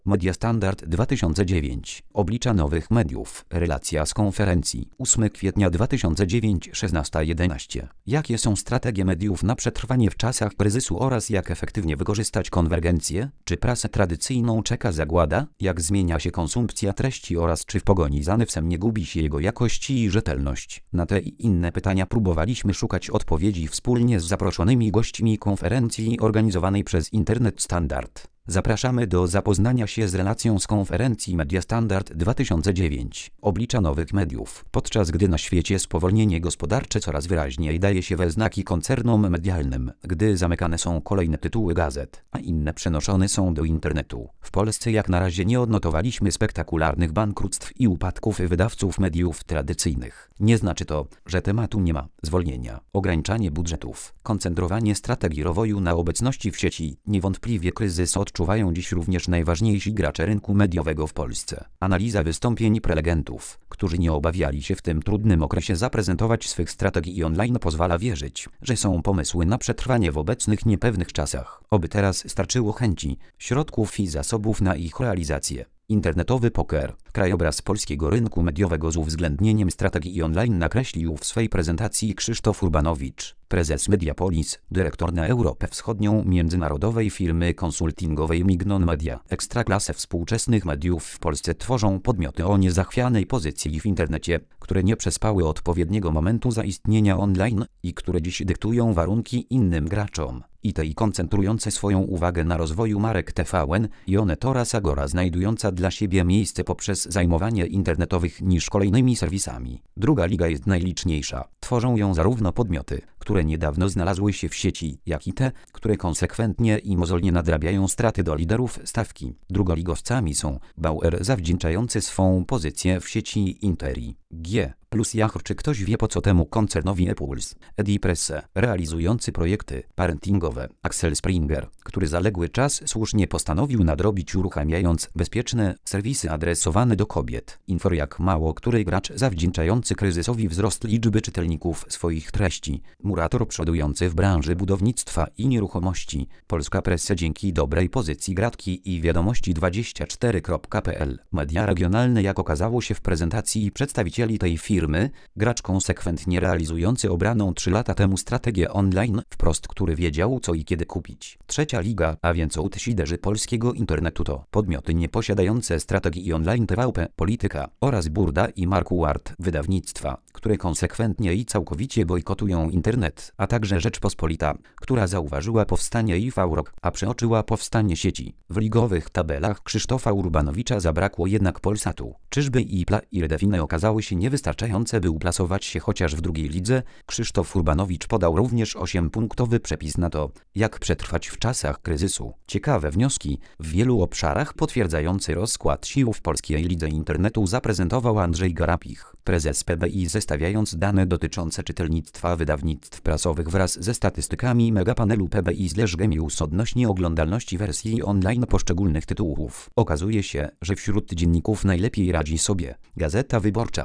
Media Standard 2009. Oblicza nowych mediów. Relacja z konferencji. 8 kwietnia 2009 16:11. Jakie są strategie mediów na przetrwanie w czasach kryzysu oraz jak efektywnie wykorzystać konwergencję? Czy prasę tradycyjną czeka zagłada? Jak zmienia się konsumpcja treści oraz czy w pogoni za newsem nie gubi się jego jakość i rzetelność? Na te i inne pytania próbowaliśmy szukać odpowiedzi wspólnie z zaproszonymi gośćmi konferencji organizowanej przez Internet Standard. Zapraszamy do zapoznania się z relacją z konferencji Media Standard 2009. Oblicza nowych mediów. Podczas gdy na świecie spowolnienie gospodarcze coraz wyraźniej daje się we znaki koncernom medialnym, gdy zamykane są kolejne tytuły gazet, a inne przenoszone są do internetu. W Polsce jak na razie nie odnotowaliśmy spektakularnych bankructw i upadków wydawców mediów tradycyjnych. Nie znaczy to, że tematu nie ma. Zwolnienia, ograniczanie budżetów, koncentrowanie strategii rozwoju na obecności w sieci. Niewątpliwie kryzys odczuwają dziś również najważniejsi gracze rynku mediowego w Polsce. Analiza wystąpień prelegentów, którzy nie obawiali się w tym trudnym okresie zaprezentować swych strategii online, pozwala wierzyć, że są pomysły na przetrwanie w obecnych niepewnych czasach. Oby teraz starczyło chęci, środków i zasobów na ich realizację. Internetowy poker. Krajobraz polskiego rynku mediowego z uwzględnieniem strategii online nakreślił w swej prezentacji Krzysztof Urbanowicz, prezes Mediapolis, dyrektor na Europę Wschodnią międzynarodowej firmy konsultingowej Mignon Media. Ekstraklasę współczesnych mediów w Polsce tworzą podmioty o niezachwianej pozycji w internecie, które nie przespały odpowiedniego momentu zaistnienia online i które dziś dyktują warunki innym graczom. I koncentrujące swoją uwagę na rozwoju marek TVN i Onet oraz Agora, znajdująca dla siebie miejsce poprzez zajmowanie internetowych niż kolejnymi serwisami. Druga liga jest najliczniejsza. Tworzą ją zarówno podmioty, które niedawno znalazły się w sieci, jak i te, które konsekwentnie i mozolnie nadrabiają straty do liderów stawki. Drugoligowcami są Bauer zawdzięczający swą pozycję w sieci Interi, G plus Yahoo. Czy ktoś wie, po co temu koncernowi Epuls? Edipresse, realizujący projekty parentingowe. Axel Springer, który zaległy czas słusznie postanowił nadrobić, uruchamiając bezpieczne serwisy adresowane do kobiet. Infor jak mało który gracz zawdzięczający kryzysowi wzrost liczby czytelników swoich treści. Murator przodujący w branży budownictwa i nieruchomości. Polska Pressa dzięki dobrej pozycji Gratki i Wiadomości24.pl. Media regionalne, jak okazało się w prezentacji przedstawicieli tej firmy, gracz konsekwentnie realizujący obraną 3 lata temu strategię online, wprost który wiedział co i kiedy kupić. Trzecia liga, a więc outsiderzy polskiego internetu to podmioty nieposiadające strategii online TVP, Polityka oraz Burda i Marquardt wydawnictwa, które konsekwentnie i całkowicie bojkotują internet, a także Rzeczpospolita, która zauważyła powstanie IVROK, a przeoczyła powstanie sieci. W ligowych tabelach Krzysztofa Urbanowicza zabrakło jednak Polsatu. Czyżby IPLA i Redefine okazały się niewystarczające, by uplasować się chociaż w drugiej lidze? Krzysztof Urbanowicz podał również 8-punktowy przepis na to, jak przetrwać w czasach kryzysu. Ciekawe wnioski w wielu obszarach potwierdzający rozkład sił w polskiej lidze internetu zaprezentował Andrzej Garapich, prezes PBI, zestawiając dane dotyczące czytelnictwa wydawnictw prasowych wraz ze statystykami megapanelu PBI/Gemius odnośnie oglądalności wersji online poszczególnych tytułów. Okazuje się, że wśród dzienników najlepiej radzi sobie Gazeta Wyborcza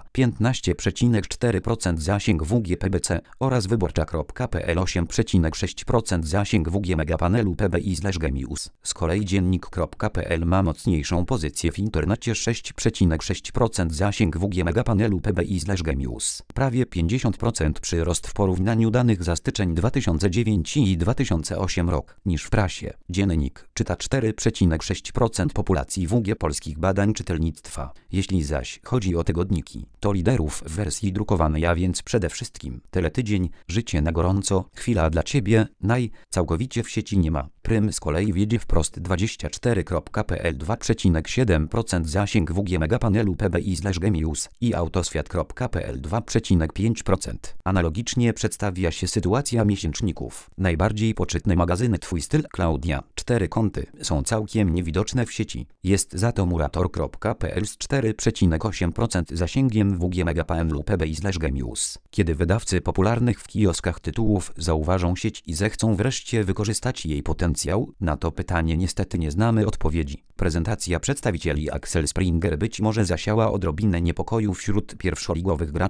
15,4% zasięg WGPBC oraz Wyborcza.pl 8,6% zasięg WG megapanelu PBI/Gemius. Z kolei Dziennik.pl ma mocniejszą pozycję w internecie, 6,6% zasięg WG megapanelu PBI/Gemius. Prawie 50% przyrost w porównaniu danych za styczeń 2009 i 2008 rok niż w prasie. Dziennik czyta 4,6% populacji WG polskich badań czytelnictwa. Jeśli zaś chodzi o tygodniki, to liderów w wersji drukowanej, a więc przede wszystkim Teletydzień, Życie na gorąco, Chwila dla Ciebie, całkowicie w sieci nie ma. Prym z kolei wiedzie wprost 24.pl 2,7% zasięg WG megapanelu PBI/Gemius i Autoswiat.pl 2,5%. Analogicznie przedstawia się sytuacja miesięczników. Najbardziej poczytne magazyny Twój styl, Klaudia. 4 konty są całkiem niewidoczne w sieci. Jest za to Murator.pl z 4,8% zasięgiem WG megapanelu PBI/Gemius. Kiedy wydawcy popularnych w kioskach tytułów zauważą sieć i zechcą wreszcie wykorzystać jej potencjał, na to pytanie niestety nie znamy odpowiedzi. Prezentacja przedstawicieli Axel Springer być może zasiała odrobinę niepokoju wśród pierwszoligowych graczy.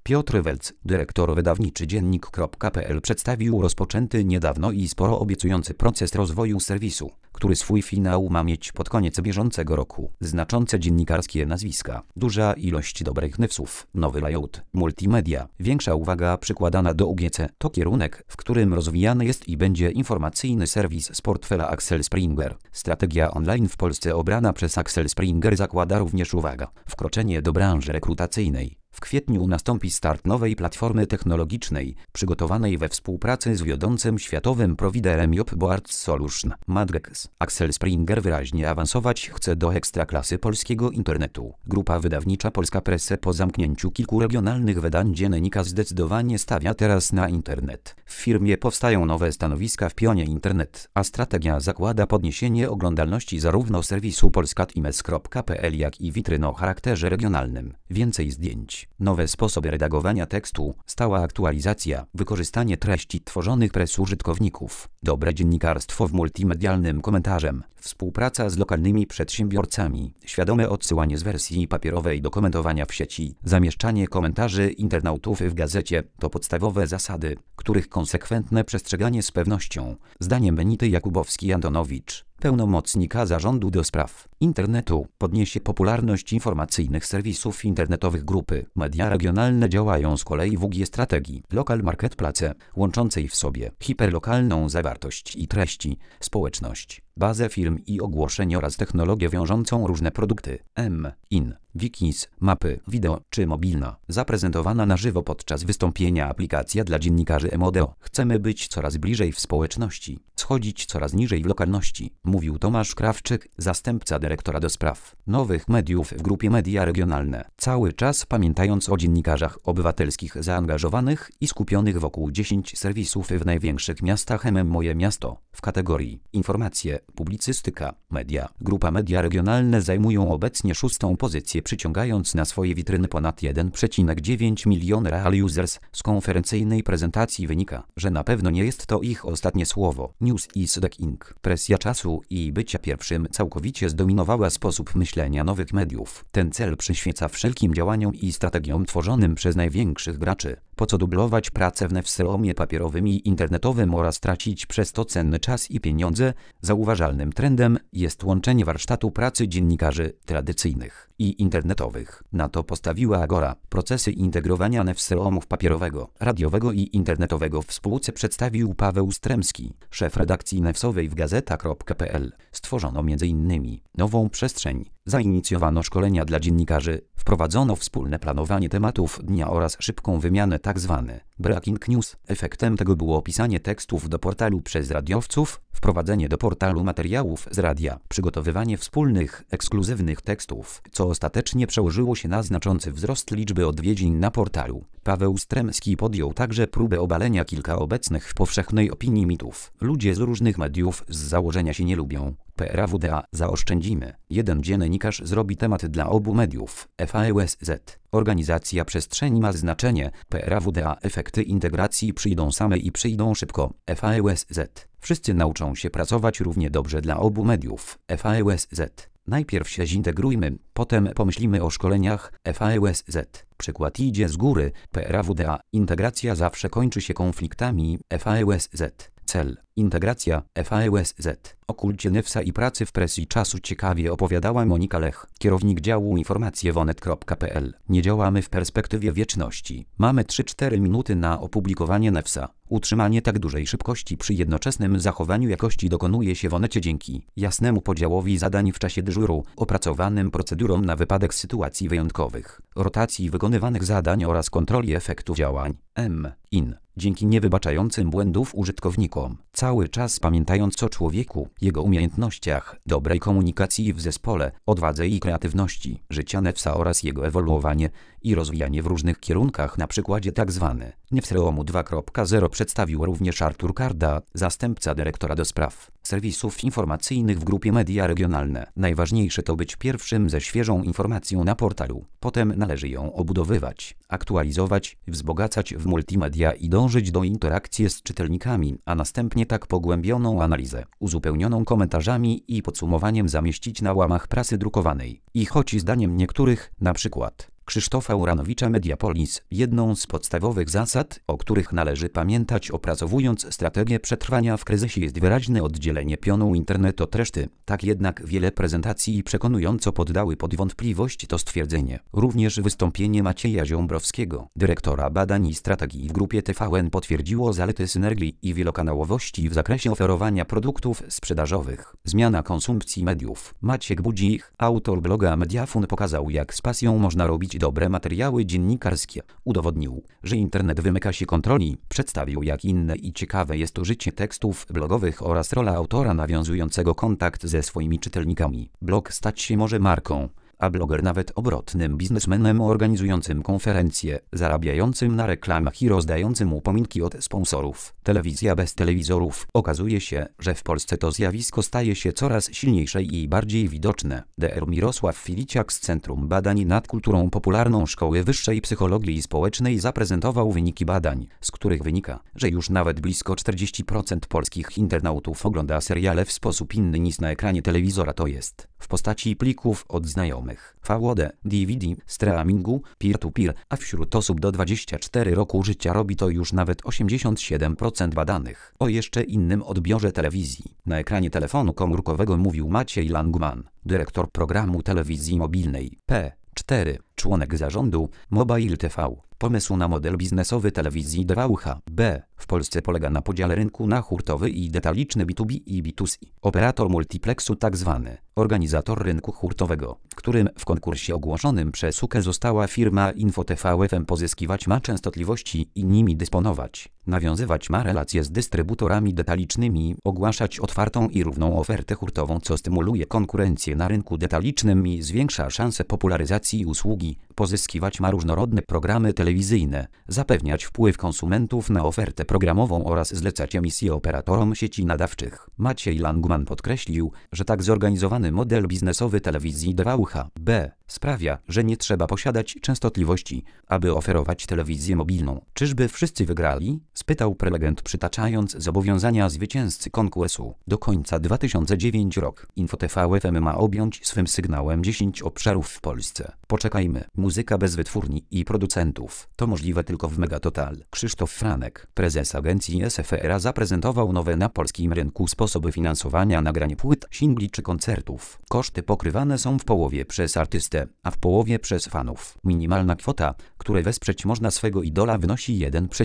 Piotr Welc, dyrektor wydawniczy Dziennik.pl, przedstawił rozpoczęty niedawno i sporo obiecujący proces rozwoju serwisu, który swój finał ma mieć pod koniec bieżącego roku. Znaczące dziennikarskie nazwiska, duża ilość dobrych newsów, nowy layout, multimedia, większa uwaga przykładana do UGC to kierunek, w którym rozwijany jest i będzie informacyjny serwis z portfela Axel Springer. Strategia online w Polsce obrana przez Axel Springer zakłada również, uwaga, wkroczenie do branży rekrutacyjnej. W kwietniu nastąpi start nowej platformy technologicznej, przygotowanej we współpracy z wiodącym światowym prowajderem Jobboard Solution, Madgex. Axel Springer wyraźnie awansować chce do ekstraklasy polskiego internetu. Grupa wydawnicza Polska Press po zamknięciu kilku regionalnych wydań dziennika zdecydowanie stawia teraz na internet. W firmie powstają nowe stanowiska w pionie internet, a strategia zakłada podniesienie oglądalności zarówno serwisu polskatimes.pl, jak i witryn o charakterze regionalnym. Więcej zdjęć. Nowe sposoby redagowania tekstu, stała aktualizacja, wykorzystanie treści tworzonych przez użytkowników, dobre dziennikarstwo w multimedialnym komentarzem, współpraca z lokalnymi przedsiębiorcami, świadome odsyłanie z wersji papierowej do komentowania w sieci, zamieszczanie komentarzy internautów w gazecie to podstawowe zasady, których konsekwentne przestrzeganie z pewnością, zdaniem Benity Jakubowski-Antonowicz, pełnomocnika zarządu do spraw internetu, podniesie popularność informacyjnych serwisów internetowych grupy. Media regionalne działają z kolei w UG strategii Local Marketplace, łączącej w sobie hiperlokalną zawartość i treści, społeczność, bazę firm i ogłoszeń oraz technologię wiążącą różne produkty, wikis, mapy, wideo czy mobilna, zaprezentowana na żywo podczas wystąpienia aplikacja dla dziennikarzy Emodeo. Chcemy być coraz bliżej w społeczności, schodzić coraz niżej w lokalności, mówił Tomasz Krawczyk, zastępca dyrektora do spraw nowych mediów w grupie Media Regionalne. Cały czas pamiętając o dziennikarzach obywatelskich zaangażowanych i skupionych wokół 10 serwisów w największych miastach Moje Miasto. W kategorii informacje, publicystyka, media. Grupa Media Regionalne zajmują obecnie 6. pozycję, przyciągając na swoje witryny ponad 1,9 miliona real users. Z konferencyjnej prezentacji wynika, że na pewno nie jest to ich ostatnie słowo. News is the king. Presja czasu i bycia pierwszym całkowicie zdominowała sposób myślenia nowych mediów. Ten cel przyświeca wszelkim działaniom i strategiom tworzonym przez największych graczy. Po co dublować pracę w newsroomie papierowym i internetowym oraz tracić przez to cenny czas i pieniądze? Zauważalnym trendem jest łączenie warsztatu pracy dziennikarzy tradycyjnych i internetowych. Na to postawiła Agora. Procesy integrowania newsroomów papierowego, radiowego i internetowego w spółce przedstawił Paweł Stremski, szef redakcji newsowej w gazeta.pl. Stworzono m.in. nową przestrzeń, zainicjowano szkolenia dla dziennikarzy, wprowadzono wspólne planowanie tematów dnia oraz szybką wymianę tzw. breaking news. Efektem tego było pisanie tekstów do portalu przez radiowców, wprowadzenie do portalu materiałów z radia, przygotowywanie wspólnych, ekskluzywnych tekstów, co ostatecznie przełożyło się na znaczący wzrost liczby odwiedzin na portalu. Paweł Stremski podjął także próbę obalenia kilka obecnych w powszechnej opinii mitów. Ludzie z różnych mediów z założenia się nie lubią. PRAWDA zaoszczędzimy. Jeden dziennikarz zrobi temat dla obu mediów. FAESZ. Organizacja przestrzeni ma znaczenie. PRAWDA. Efekty integracji przyjdą same i przyjdą szybko. FAESZ. Wszyscy nauczą się pracować równie dobrze dla obu mediów. FAESZ. Najpierw się zintegrujmy, potem pomyślimy o szkoleniach. FAESZ. Przykład idzie z góry. PRAWDA. Integracja zawsze kończy się konfliktami. FAESZ. Cel. Integracja. FAESZ. O kulcie newsa i pracy w presji czasu ciekawie opowiadała Monika Lech, kierownik działu informacje w onet.pl. Nie działamy w perspektywie wieczności. Mamy 3-4 minuty na opublikowanie newsa. Utrzymanie tak dużej szybkości przy jednoczesnym zachowaniu jakości dokonuje się w Onecie dzięki jasnemu podziałowi zadań w czasie dyżuru, opracowanym procedurom na wypadek sytuacji wyjątkowych, rotacji wykonywanych zadań oraz kontroli efektu działań. Dzięki niewybaczającym błędów użytkownikom, cały czas pamiętając o człowieku, jego umiejętnościach, dobrej komunikacji w zespole, odwadze i kreatywności, życia newsa oraz jego ewoluowanie i rozwijanie w różnych kierunkach. Na przykładzie tzw. Newsroomu 2.0 przedstawił również Artur Karda, zastępca dyrektora do spraw serwisów informacyjnych w grupie Media Regionalne. Najważniejsze to być pierwszym ze świeżą informacją na portalu. Potem należy ją obudowywać, aktualizować, wzbogacać w multimedia i dążyć do interakcji z czytelnikami, a następnie tak pogłębioną analizę, uzupełnioną komentarzami i podsumowaniem zamieścić na łamach prasy drukowanej. I choć zdaniem niektórych, na przykład Krzysztofa Uranowicza. Mediapolis. Jedną z podstawowych zasad, o których należy pamiętać opracowując strategię przetrwania w kryzysie, jest wyraźne oddzielenie pionu internetu od reszty. Tak jednak wiele prezentacji przekonująco poddały pod wątpliwość to stwierdzenie. Również wystąpienie Macieja Ziąbrowskiego, dyrektora badań i strategii w grupie TVN, potwierdziło zalety synergii i wielokanałowości w zakresie oferowania produktów sprzedażowych. Zmiana konsumpcji mediów. Maciek Budzik, autor bloga Mediafun, pokazał, jak z pasją można robić dobre materiały dziennikarskie. Udowodnił, że internet wymyka się kontroli. Przedstawił, jak inne i ciekawe jest użycie tekstów blogowych oraz rola autora nawiązującego kontakt ze swoimi czytelnikami. Blog stać się może marką, a bloger nawet obrotnym biznesmenem organizującym konferencje, zarabiającym na reklamach i rozdającym upominki od sponsorów. Telewizja bez telewizorów. Okazuje się, że w Polsce to zjawisko staje się coraz silniejsze i bardziej widoczne. Dr Mirosław Filiciak z Centrum Badań nad Kulturą Popularną Szkoły Wyższej Psychologii Społecznej zaprezentował wyniki badań, z których wynika, że już nawet blisko 40% polskich internautów ogląda seriale w sposób inny niż na ekranie telewizora, to jest w postaci plików od znajomych, VOD, DVD, streamingu, peer-to-peer, a wśród osób do 24 roku życia robi to już nawet 87% badanych. O jeszcze innym odbiorze telewizji na ekranie telefonu komórkowego mówił Maciej Langman, dyrektor programu telewizji mobilnej P4, członek zarządu Mobile TV. Pomysł na model biznesowy telewizji DVB w Polsce polega na podziale rynku na hurtowy i detaliczny B2B i B2C. Operator multiplexu, tzw. organizator rynku hurtowego, którym w konkursie ogłoszonym przez UKE została firma InfoTV FM, pozyskiwać ma częstotliwości i nimi dysponować. Nawiązywać ma relacje z dystrybutorami detalicznymi, ogłaszać otwartą i równą ofertę hurtową, co stymuluje konkurencję na rynku detalicznym i zwiększa szanse popularyzacji usługi. Pozyskiwać ma różnorodne programy telewizyjne, zapewniać wpływ konsumentów na ofertę programową oraz zlecać emisje operatorom sieci nadawczych. Maciej Langman podkreślił, że tak zorganizowany model biznesowy telewizji DVB sprawia, że nie trzeba posiadać częstotliwości, aby oferować telewizję mobilną. Czyżby wszyscy wygrali? Spytał prelegent, przytaczając zobowiązania zwycięzcy konkursu. Do końca 2009 rok InfoTV FM ma objąć swym sygnałem 10 obszarów w Polsce. Poczekajmy. Muzyka bez wytwórni i producentów. To możliwe tylko w Megatotal. Krzysztof Franek, prezes agencji SFR, zaprezentował nowe na polskim rynku sposoby finansowania nagrania płyt, singli czy koncertów. Koszty pokrywane są w połowie przez artystę, a w połowie przez fanów. Minimalna kwota, której wesprzeć można swego idola, wynosi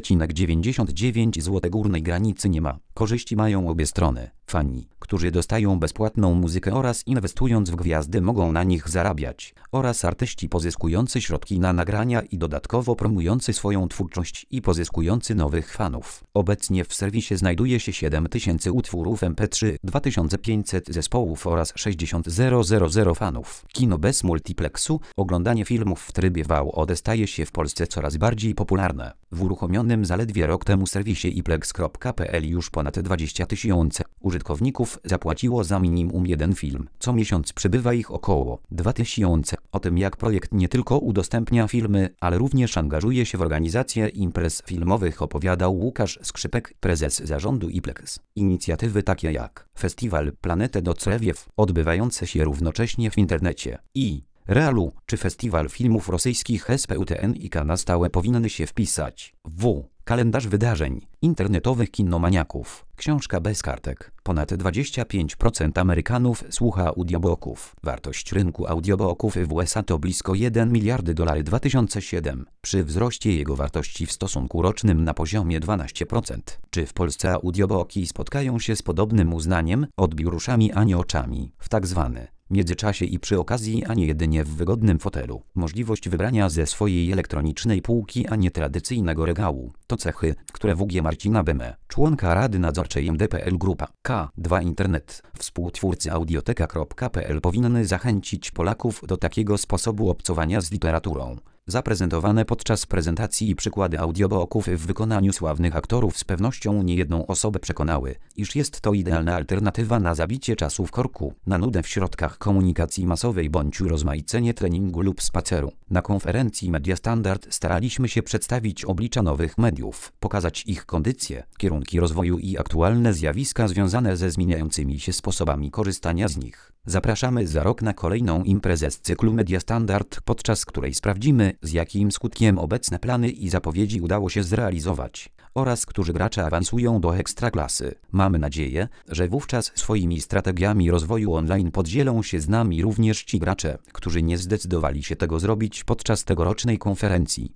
1,99 zł. Górnej granicy nie ma. Korzyści mają obie strony. Fani, którzy dostają bezpłatną muzykę oraz inwestując w gwiazdy mogą na nich zarabiać, oraz artyści pozyskujący środki na nagrania i dodatkowo promujący swoją twórczość i pozyskujący nowych fanów. Obecnie w serwisie znajduje się 7000 utworów MP3, 2500 zespołów oraz 60 000 fanów. Kino bez multiplexu. Oglądanie filmów w trybie VOD staje się w Polsce coraz bardziej popularne. W uruchomionym zaledwie rok temu serwisie iplex.pl już ponad 20 000 użytkowników zapłaciło za minimum jeden film. Co miesiąc przybywa ich około 2000. O tym, jak projekt nie tylko udostępnia filmy, ale również angażuje się w organizację imprez filmowych, opowiadał Łukasz Skrzypek, prezes zarządu Iplex. Inicjatywy takie jak Festiwal Planetę do Crewiew, odbywające się równocześnie w internecie i realu, czy Festiwal Filmów Rosyjskich SPUTNIK na stałe powinny się wpisać w kalendarz wydarzeń internetowych kinomaniaków. Książka bez kartek. Ponad 25% Amerykanów słucha audiobooków. Wartość rynku audiobooków w USA to blisko $1 miliard 2007, przy wzroście jego wartości w stosunku rocznym na poziomie 12%. Czy w Polsce audiobooki spotkają się z podobnym uznaniem? Odbiór uszami, a nie oczami. W tak zwany międzyczasie i przy okazji, a nie jedynie w wygodnym fotelu. Możliwość wybrania ze swojej elektronicznej półki, a nie tradycyjnego regału. To cechy, które WG Marcina Beme, członka Rady Nadzorczej MDPL Grupa K2 Internet, współtwórcy audioteka.pl, powinny zachęcić Polaków do takiego sposobu obcowania z literaturą. Zaprezentowane podczas prezentacji przykłady audiobooków w wykonaniu sławnych aktorów z pewnością niejedną osobę przekonały, iż jest to idealna alternatywa na zabicie czasu w korku, na nudę w środkach komunikacji masowej bądź rozmaicenie treningu lub spaceru. Na konferencji Media Standard staraliśmy się przedstawić oblicza nowych mediów, pokazać ich kondycję, kierunki rozwoju i aktualne zjawiska związane ze zmieniającymi się sposobami korzystania z nich. Zapraszamy za rok na kolejną imprezę z cyklu Media Standard, podczas której sprawdzimy, z jakim skutkiem obecne plany i zapowiedzi udało się zrealizować oraz którzy gracze awansują do ekstraklasy. Mamy nadzieję, że wówczas swoimi strategiami rozwoju online podzielą się z nami również ci gracze, którzy nie zdecydowali się tego zrobić podczas tegorocznej konferencji.